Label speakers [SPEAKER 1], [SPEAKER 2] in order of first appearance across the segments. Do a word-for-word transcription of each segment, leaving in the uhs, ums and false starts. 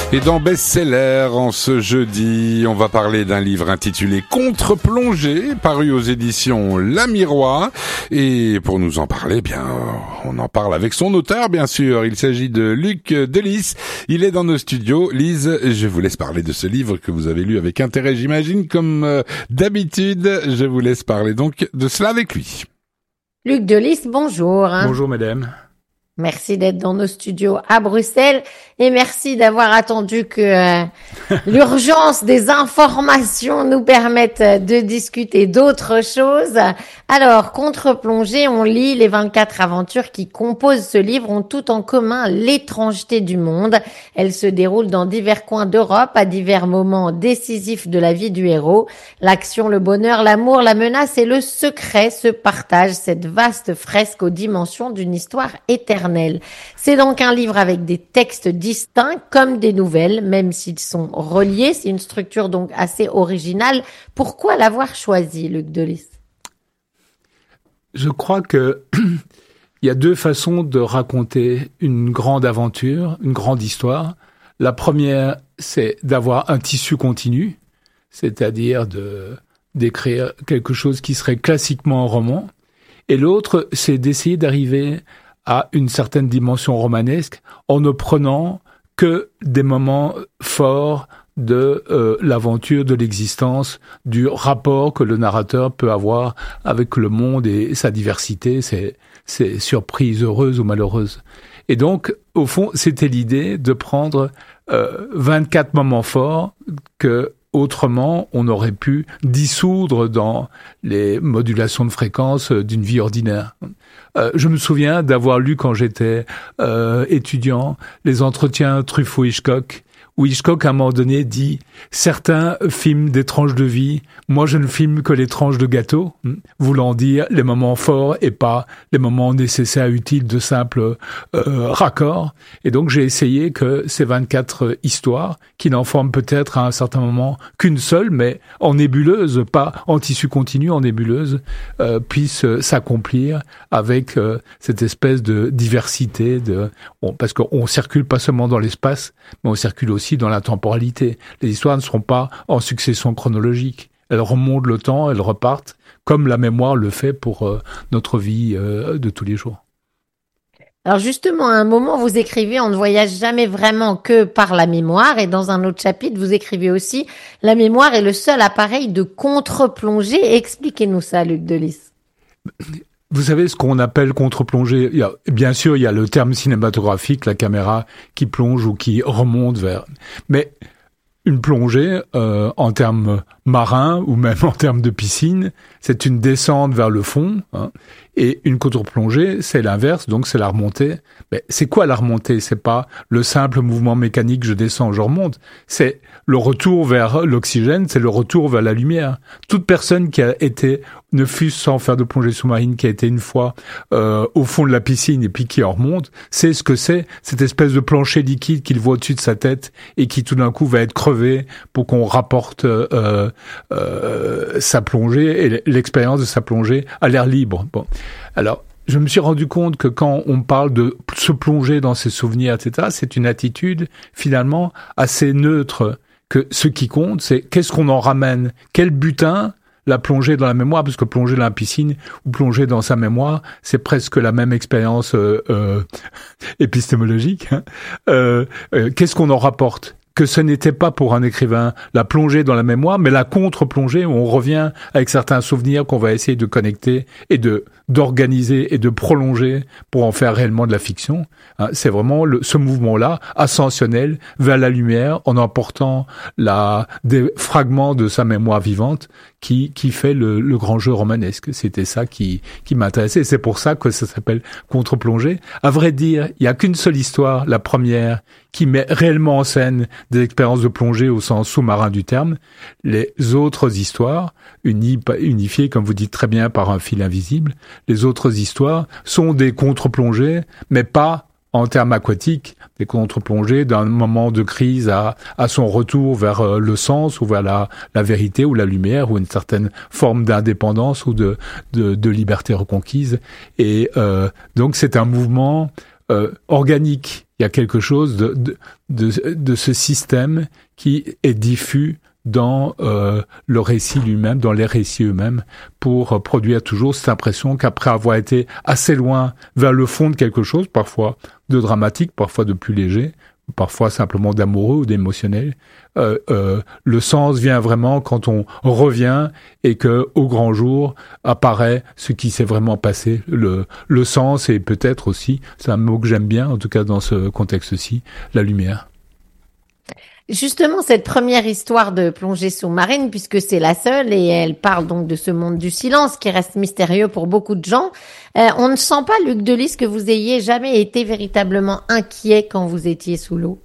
[SPEAKER 1] Et dans Best-Seller, en ce jeudi, on va parler d'un livre intitulé Contre-plongée, paru aux éditions La Miroir. Et pour nous en parler, bien, on en parle avec son auteur, bien sûr. Il s'agit de Luc Delis. Il est dans nos studios. Lise, je vous laisse parler de ce livre que vous avez lu avec intérêt, j'imagine, comme euh, d'habitude. Je vous laisse parler donc de cela avec lui.
[SPEAKER 2] Luc Delis, bonjour.
[SPEAKER 3] Bonjour, madame.
[SPEAKER 2] Merci d'être dans nos studios à Bruxelles et merci d'avoir attendu que euh, l'urgence des informations nous permette de discuter d'autres choses. Alors, Contre-plongée, on lit les vingt-quatre aventures qui composent ce livre ont tout en commun l'étrangeté du monde. Elles se déroulent dans divers coins d'Europe à divers moments décisifs de la vie du héros. L'action, le bonheur, l'amour, la menace et le secret se partagent cette vaste fresque aux dimensions d'une histoire éternelle. C'est donc un livre avec des textes distincts comme des nouvelles, même s'ils sont reliés. C'est une structure donc assez originale. Pourquoi l'avoir choisi, Luc Delis ?
[SPEAKER 3] Je crois que il y a deux façons de raconter une grande aventure, une grande histoire. La première, c'est d'avoir un tissu continu, c'est-à-dire de d'écrire quelque chose qui serait classiquement un roman. Et l'autre, c'est d'essayer d'arriver à une certaine dimension romanesque en ne prenant que des moments forts de euh, l'aventure, de l'existence, du rapport que le narrateur peut avoir avec le monde et sa diversité, ses, ses surprises heureuses ou malheureuses. Et donc, au fond, c'était l'idée de prendre euh, vingt-quatre moments forts que autrement, on aurait pu dissoudre dans les modulations de fréquence d'une vie ordinaire. Euh, je me souviens d'avoir lu quand j'étais euh, étudiant les entretiens Truffaut-Hitchcock, où Hitchcock, à un moment donné, dit « Certains filment des tranches de vie, moi je ne filme que les tranches de gâteau », voulant dire les moments forts et pas les moments nécessaires, utiles de simples euh, raccords. Et donc j'ai essayé que ces vingt-quatre histoires, qui n'en forment peut-être à un certain moment qu'une seule, mais en nébuleuse, pas en tissu continu, en nébuleuse, euh, puissent s'accomplir avec euh, cette espèce de diversité, de bon, parce qu'on circule pas seulement dans l'espace, mais on circule aussi dans la temporalité. Les histoires ne seront pas en succession chronologique. Elles remontent le temps, elles repartent, comme la mémoire le fait pour euh, notre vie euh, de tous les jours.
[SPEAKER 2] Alors justement, à un moment, vous écrivez « On ne voyage jamais vraiment que par la mémoire » et dans un autre chapitre, vous écrivez aussi « La mémoire est le seul appareil de contre-plongée ». Expliquez-nous ça, Luc Delis.
[SPEAKER 3] Vous savez ce qu'on appelle contre-plongée. Il y a, bien sûr, il y a le terme cinématographique, la caméra qui plonge ou qui remonte vers. Mais une plongée, euh, en termes marins ou même en termes de piscine, c'est une descente vers le fond. Hein, et une contre-plongée, c'est l'inverse, donc c'est la remontée. Mais c'est quoi la remontée ? C'est pas le simple mouvement mécanique, je descends, je remonte. C'est le retour vers l'oxygène, c'est le retour vers la lumière. Toute personne qui a été, ne fût sans faire de plongée sous-marine, qui a été une fois euh, au fond de la piscine et puis qui en remonte, sait ce que c'est, cette espèce de plancher liquide qu'il voit au-dessus de sa tête et qui tout d'un coup va être crevé pour qu'on rapporte euh, euh, sa plongée et l'expérience de sa plongée à l'air libre. Bon. Alors, je me suis rendu compte que quand on parle de se plonger dans ses souvenirs, et cetera, c'est une attitude finalement assez neutre. Que ce qui compte, c'est qu'est-ce qu'on en ramène, quel butin la plonger dans la mémoire, parce que plonger dans la piscine ou plonger dans sa mémoire, c'est presque la même expérience euh, euh, épistémologique. Hein. Euh, euh, qu'est-ce qu'on en rapporte ? Que ce n'était pas pour un écrivain la plongée dans la mémoire, mais la contre-plongée où on revient avec certains souvenirs qu'on va essayer de connecter et de d'organiser et de prolonger pour en faire réellement de la fiction. Hein, c'est vraiment le, ce mouvement-là, ascensionnel, vers la lumière, en emportant la, des fragments de sa mémoire vivante qui, qui fait le, le grand jeu romanesque. C'était ça qui, qui m'intéressait. C'est pour ça que ça s'appelle Contre-plongée. À vrai dire, il n'y a qu'une seule histoire, la première, qui met réellement en scène des expériences de plongée au sens sous-marin du terme. Les autres histoires, uni, unifiées, comme vous dites très bien, par un fil invisible, les autres histoires sont des contre-plongées, mais pas en termes aquatiques, des contre-plongées d'un moment de crise à, à son retour vers euh, le sens ou vers la, la vérité ou la lumière ou une certaine forme d'indépendance ou de, de, de liberté reconquise. Et euh, donc c'est un mouvement euh, organique. Il y a quelque chose de, de, de, de ce système qui est diffus dans euh, le récit lui-même, dans les récits eux-mêmes, pour euh, produire toujours cette impression qu'après avoir été assez loin vers le fond de quelque chose, parfois de dramatique, parfois de plus léger, parfois simplement d'amoureux ou d'émotionnel, euh, euh, le sens vient vraiment quand on revient et que au grand jour apparaît ce qui s'est vraiment passé. Le, le sens et peut-être aussi, c'est un mot que j'aime bien, en tout cas dans ce contexte-ci, la lumière.
[SPEAKER 2] Justement, cette première histoire de plongée sous-marine, puisque c'est la seule, et elle parle donc de ce monde du silence qui reste mystérieux pour beaucoup de gens, euh, on ne sent pas, Luc Delis, que vous ayez jamais été véritablement inquiet quand vous étiez sous l'eau?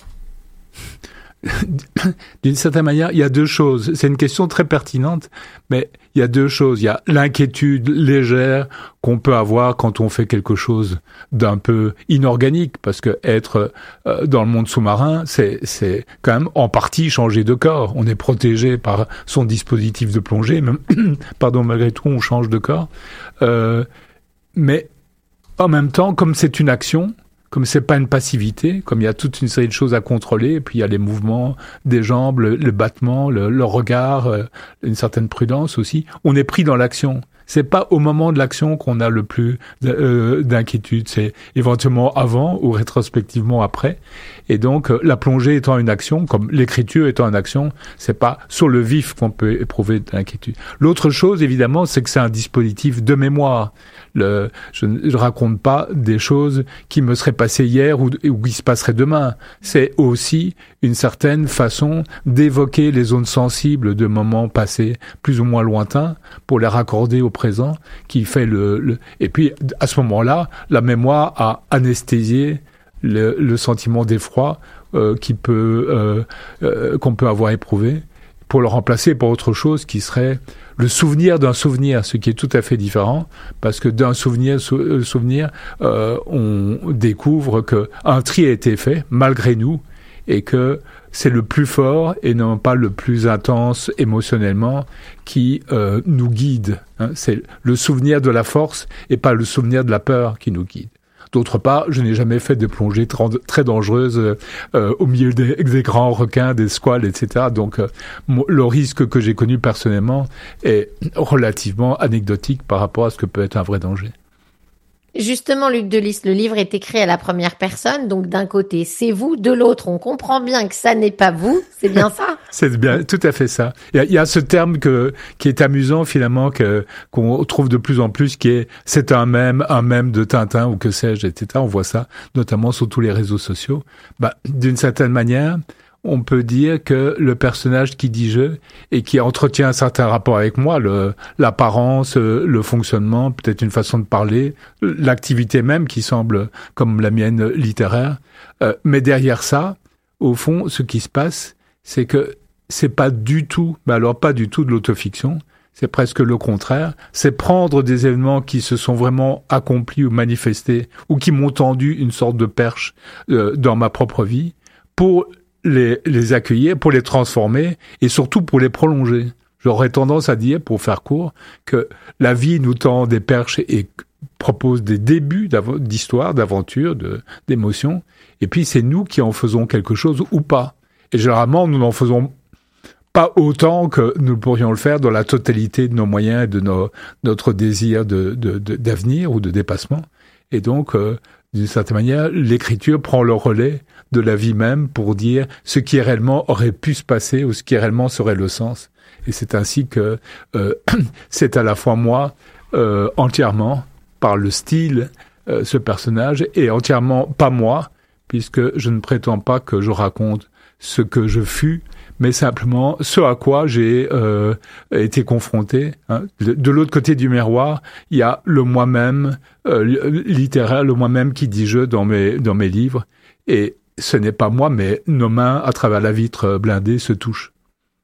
[SPEAKER 3] D'une certaine manière, il y a deux choses. C'est une question très pertinente, mais il y a deux choses. Il y a l'inquiétude légère qu'on peut avoir quand on fait quelque chose d'un peu inorganique, parce que être euh, dans le monde sous-marin, c'est, c'est quand même en partie changer de corps. On est protégé par son dispositif de plongée, même, pardon, malgré tout, on change de corps. Euh, mais en même temps, comme c'est une action, comme c'est pas une passivité, comme il y a toute une série de choses à contrôler, et puis il y a les mouvements des jambes, le, le battement, le, le regard, euh, une certaine prudence aussi. On est pris dans l'action. C'est pas au moment de l'action qu'on a le plus euh, d'inquiétude. C'est éventuellement avant ou rétrospectivement après. Et donc, euh, la plongée étant une action, comme l'écriture étant une action, c'est pas sur le vif qu'on peut éprouver de l'inquiétude. L'autre chose, évidemment, c'est que c'est un dispositif de mémoire. Le, je ne raconte pas des choses qui me seraient passées hier ou, ou qui se passeraient demain. C'est aussi une certaine façon d'évoquer les zones sensibles de moments passés plus ou moins lointains pour les raccorder au présent, qui fait le, le... Et puis, à ce moment-là, la mémoire a anesthésié le, le sentiment d'effroi euh, qui peut, euh, euh, qu'on peut avoir éprouvé, pour le remplacer par autre chose qui serait le souvenir d'un souvenir, ce qui est tout à fait différent, parce que d'un souvenir, sou, souvenir euh, on découvre qu'un tri a été fait, malgré nous, et que c'est le plus fort et non pas le plus intense émotionnellement qui euh, nous guide. Hein. C'est le souvenir de la force et pas le souvenir de la peur qui nous guide. D'autre part, je n'ai jamais fait de plongée très dangereuse euh, au milieu des, des grands requins, des squales, et cetera. Donc, euh, le risque que j'ai connu personnellement est relativement anecdotique par rapport à ce que peut être un vrai danger.
[SPEAKER 2] Justement, Luc Delis, le livre est écrit à la première personne, donc d'un côté, c'est vous, de l'autre, on comprend bien que ça n'est pas vous, c'est bien ça?
[SPEAKER 3] C'est bien, tout à fait ça. Il y a, il y a ce terme que, qui est amusant finalement, que, qu'on trouve de plus en plus, qui est « c'est un mème, un mème de Tintin » ou que sais-je, et cetera. On voit ça, notamment sur tous les réseaux sociaux. Bah, d'une certaine manière, on peut dire que le personnage qui dit je et qui entretient un certain rapport avec moi, le, l'apparence, le fonctionnement, peut-être une façon de parler, l'activité même qui semble comme la mienne littéraire. Euh, mais derrière ça, au fond, ce qui se passe, c'est que c'est pas du tout, mais alors pas du tout de l'autofiction. C'est presque le contraire. C'est prendre des événements qui se sont vraiment accomplis ou manifestés ou qui m'ont tendu une sorte de perche euh, dans ma propre vie pour Les, les accueillir, pour les transformer et surtout pour les prolonger. J'aurais tendance à dire, pour faire court, que la vie nous tend des perches et propose des débuts d'histoire, d'aventure, de, d'émotions, et puis c'est nous qui en faisons quelque chose ou pas. Et généralement, nous n'en faisons pas autant que nous pourrions le faire dans la totalité de nos moyens et de nos, notre désir de, de, de, d'avenir ou de dépassement. Et donc, euh, d'une certaine manière, l'écriture prend le relais de la vie même pour dire ce qui réellement aurait pu se passer ou ce qui réellement serait le sens. Et c'est ainsi que euh, c'est à la fois moi, euh, entièrement, par le style, euh, ce personnage, et entièrement pas moi, puisque je ne prétends pas que je raconte ce que je fus, mais simplement ce à quoi j'ai euh, été confronté. Hein. De, de l'autre côté du miroir, il y a le moi-même euh, littéraire, le moi-même qui dit je dans mes, dans mes livres, et ce n'est pas moi, mais nos mains, à travers la vitre blindée, se touchent.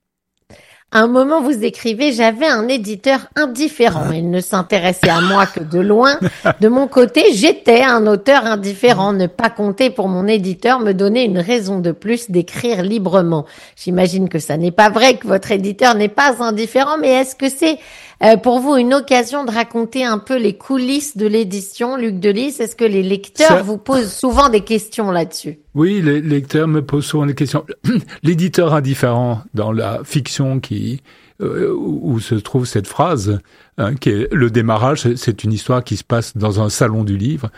[SPEAKER 2] À un moment, vous écrivez « J'avais un éditeur indifférent. Il ne s'intéressait à moi que de loin. De mon côté, j'étais un auteur indifférent. Ne pas compter pour mon éditeur me donnait une raison de plus d'écrire librement. » J'imagine que ça n'est pas vrai, que votre éditeur n'est pas indifférent, mais est-ce que c'est euh, pour vous une occasion de raconter un peu les coulisses de l'édition, Luc Delis. Est-ce que les lecteurs
[SPEAKER 3] Ça...
[SPEAKER 2] vous posent souvent des questions là-dessus?
[SPEAKER 3] Oui, les lecteurs me posent souvent des questions. L'éditeur indifférent dans la fiction qui euh, où se trouve cette phrase, hein, qui est le démarrage, c'est une histoire qui se passe dans un salon du livre.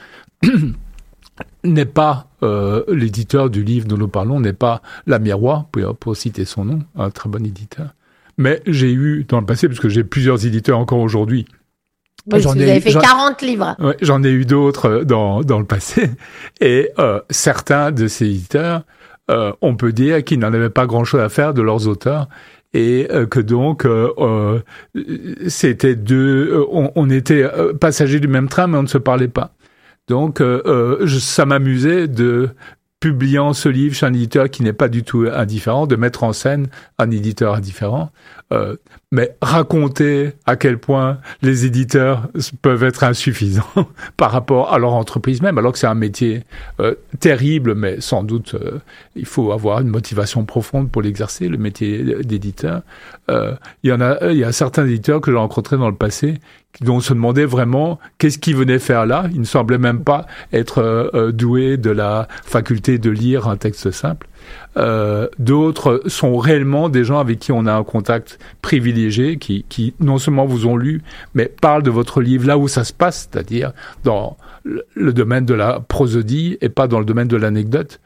[SPEAKER 3] n'est pas euh, l'éditeur du livre dont nous parlons, n'est pas La Miroir, pour, pour citer son nom, un très bon éditeur. Mais j'ai eu dans le passé, parce que j'ai plusieurs éditeurs encore aujourd'hui.
[SPEAKER 2] Oui, j'en vous ai, avez fait quarante livres.
[SPEAKER 3] Ouais, j'en ai eu d'autres dans dans le passé, et euh, certains de ces éditeurs, euh, on peut dire qu'ils n'en avaient pas grand-chose à faire de leurs auteurs. Et euh, que donc euh, euh, c'était deux, euh, on, on était passagers du même train, mais on ne se parlait pas. Donc, euh, euh, je, ça m'amusait de, publiant ce livre chez un éditeur qui n'est pas du tout indifférent, de mettre en scène un éditeur indifférent, euh, mais raconter à quel point les éditeurs peuvent être insuffisants par rapport à leur entreprise même, alors que c'est un métier euh, terrible, mais sans doute euh, il faut avoir une motivation profonde pour l'exercer, le métier d'éditeur. Euh, il y en a, il y a certains éditeurs que j'ai rencontrés dans le passé dont on se demandait vraiment qu'est-ce qu'ils venaient faire là. Ils ne semblaient même pas être euh, doués de la faculté de lire un texte simple. Euh, d'autres sont réellement des gens avec qui on a un contact privilégié, qui, qui non seulement vous ont lu, mais parlent de votre livre là où ça se passe, c'est-à-dire dans le domaine de la prosodie et pas dans le domaine de l'anecdote.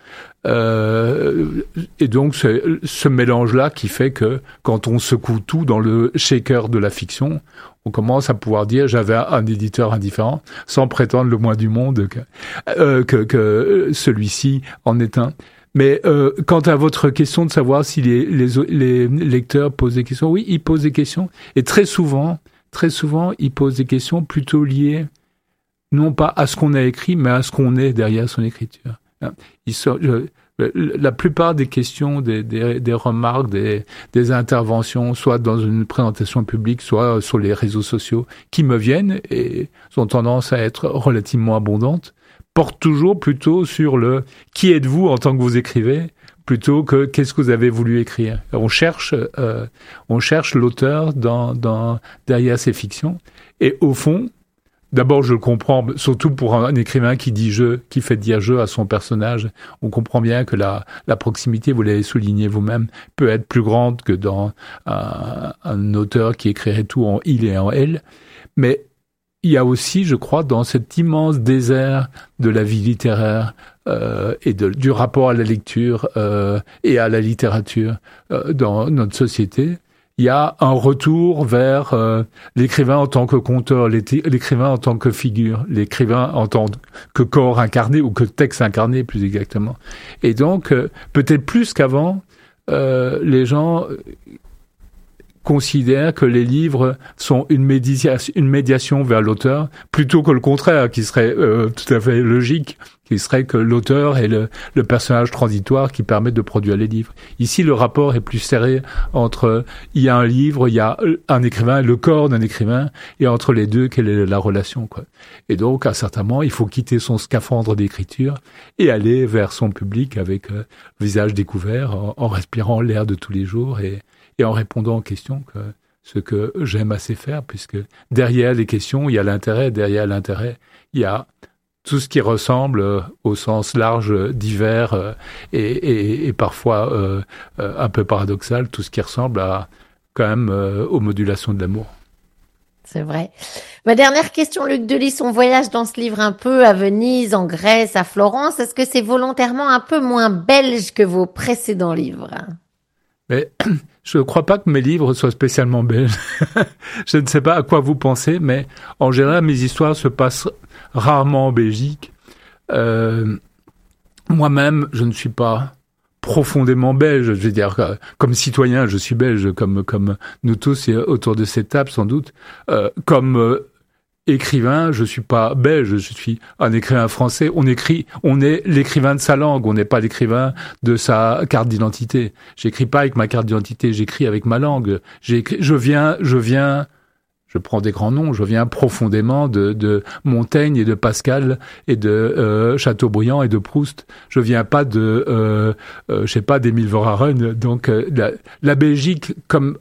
[SPEAKER 3] Euh, et donc c'est ce mélange-là qui fait que quand on secoue tout dans le shaker de la fiction, on commence à pouvoir dire j'avais un éditeur indifférent, sans prétendre le moins du monde que, euh, que, que celui-ci en est un. Mais euh, quant à votre question de savoir si les, les, les lecteurs posent des questions, oui, ils posent des questions. Et très souvent, très souvent, ils posent des questions plutôt liées, non pas à ce qu'on a écrit, mais à ce qu'on est derrière son écriture. Ils sont, je, la plupart des questions, des, des, des remarques, des, des interventions, soit dans une présentation publique, soit sur les réseaux sociaux, qui me viennent et ont tendance à être relativement abondantes, portent toujours plutôt sur le « qui êtes-vous en tant que vous écrivez ?» plutôt que « qu'est-ce que vous avez voulu écrire ?» On cherche, euh, on cherche l'auteur dans, dans, derrière ses fictions. Et au fond, d'abord, je le comprends, surtout pour un écrivain qui dit « je », qui fait dire « je » à son personnage. On comprend bien que la, la proximité, vous l'avez souligné vous-même, peut être plus grande que dans un, un auteur qui écrirait tout en « il » et en « elle ». Mais il y a aussi, je crois, dans cet immense désert de la vie littéraire euh, et de, du rapport à la lecture euh, et à la littérature euh, dans notre société, il y a un retour vers euh, l'écrivain en tant que conteur, l'écrivain en tant que figure, l'écrivain en tant que corps incarné ou que texte incarné, plus exactement. Et donc, euh, peut-être plus qu'avant, euh, les gens considèrent que les livres sont une médiation, une médiation vers l'auteur, plutôt que le contraire, qui serait euh, tout à fait logique, qui serait que l'auteur est le, le personnage transitoire qui permet de produire les livres. Ici, le rapport est plus serré entre il y a un livre, il y a un écrivain, le corps d'un écrivain, et entre les deux, quelle est la relation, quoi. Et donc, à certains moments, il faut quitter son scaphandre d'écriture et aller vers son public avec euh, visage découvert, en, en respirant l'air de tous les jours et et en répondant aux questions, que, ce que j'aime assez faire, puisque derrière les questions, il y a l'intérêt, derrière l'intérêt, il y a tout ce qui ressemble euh, au sens large, divers euh, et, et, et parfois euh, euh, un peu paradoxal, tout ce qui ressemble à quand même euh, aux modulations de l'amour.
[SPEAKER 2] C'est vrai. Ma dernière question, Luc Delis, on voyage dans ce livre un peu à Venise, en Grèce, à Florence. Est-ce que c'est volontairement un peu moins belge que vos précédents livres ?
[SPEAKER 3] Mais je ne crois pas que mes livres soient spécialement belges. Je ne sais pas à quoi vous pensez, mais en général, mes histoires se passent rarement en Belgique. Euh, moi-même, je ne suis pas profondément belge. Je veux dire, comme citoyen, je suis belge, comme comme nous tous autour de cette table, sans doute. Euh, comme euh, écrivain, je suis pas belge, je suis un écrivain français. On écrit, on est l'écrivain de sa langue, on n'est pas l'écrivain de sa carte d'identité. J'écris pas avec ma carte d'identité, j'écris avec ma langue. J'écris, je viens, je viens, je prends des grands noms, je viens profondément de, de Montaigne et de Pascal et de euh, Chateaubriand et de Proust. Je viens pas de, euh, euh, je sais pas, d'Émile Verhaeren. Donc euh, la, la Belgique, comme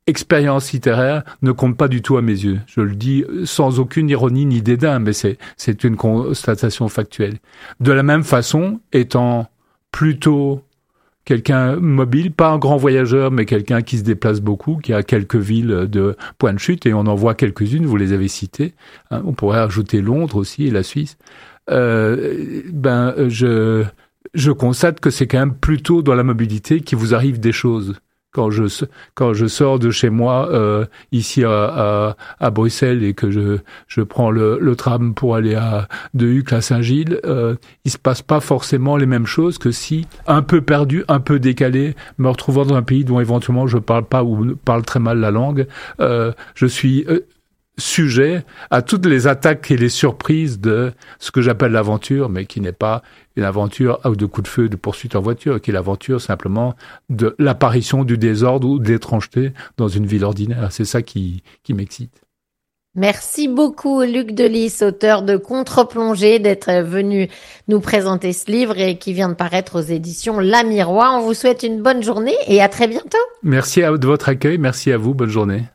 [SPEAKER 3] expérience littéraire ne compte pas du tout à mes yeux. Je le dis sans aucune ironie ni dédain, mais c'est, c'est une constatation factuelle. De la même façon, étant plutôt quelqu'un mobile, pas un grand voyageur, mais quelqu'un qui se déplace beaucoup, qui a quelques villes de point de chute, et on en voit quelques-unes, vous les avez citées. Hein, on pourrait ajouter Londres aussi et la Suisse. Euh, ben, je, je constate que c'est quand même plutôt dans la mobilité qu'il vous arrive des choses. Quand je quand je sors de chez moi euh, ici à, à à Bruxelles et que je je prends le le tram pour aller à de Uccle à Saint-Gilles, euh, il se passe pas forcément les mêmes choses que si un peu perdu, un peu décalé, me retrouvant dans un pays dont éventuellement je parle pas ou parle très mal la langue, euh, je suis euh, sujet à toutes les attaques et les surprises de ce que j'appelle l'aventure, mais qui n'est pas une aventure de coup de feu, de poursuite en voiture, qui est l'aventure simplement de l'apparition du désordre ou de l'étrangeté dans une ville ordinaire. C'est ça qui, qui m'excite.
[SPEAKER 2] Merci beaucoup, Luc Delis, auteur de Contre-plongée, d'être venu nous présenter ce livre et qui vient de paraître aux éditions La Miroir. On vous souhaite une bonne journée et à très bientôt.
[SPEAKER 3] Merci de votre accueil. Merci à vous. Bonne journée.